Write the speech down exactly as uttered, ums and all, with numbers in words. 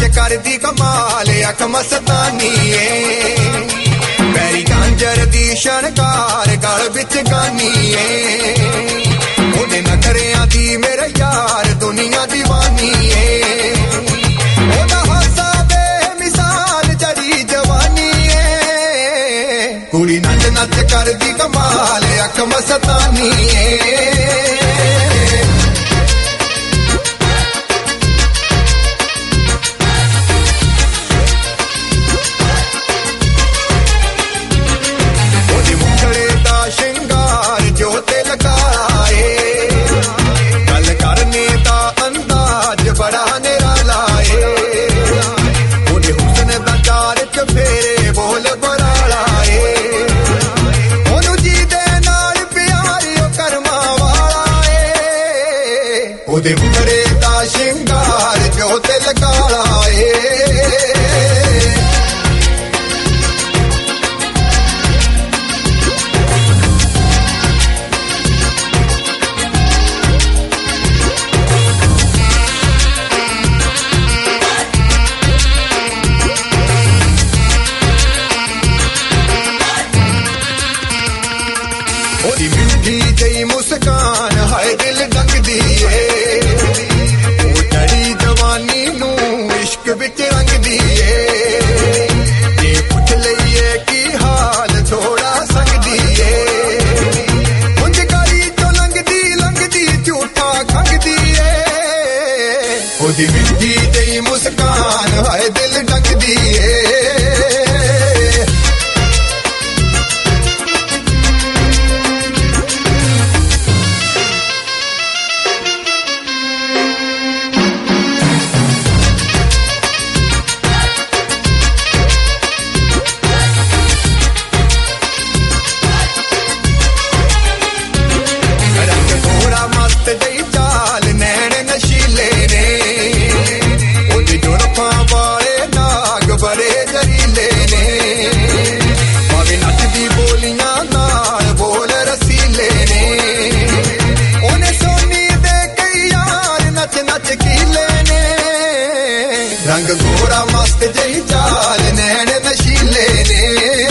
करदी कमाल अख मस्तानी पैरी गांजर दी शनकार गल बिच गानी ओदे नखरियां दी मेरे यार दुनिया दीवानी ओदा हासा बेमिसाल जड़ी जवानी कुड़ी नच नच करदी कमाल अख मस्तानी ओदे मुखड़े दा शिंगार जो दिल काला ओदी मिठी जई मुस्कान हाय दिल डंगदी है बिच रंगदी ये पुछ लईए की हाल थोड़ा संगदी उंज गली चो लंघदी लंघदी झूठा खंगदी ओदी मिठी जई मुस्कान हाय दिल डंगदी रंग गोरा मस्त जही चाल नैन नशीले ने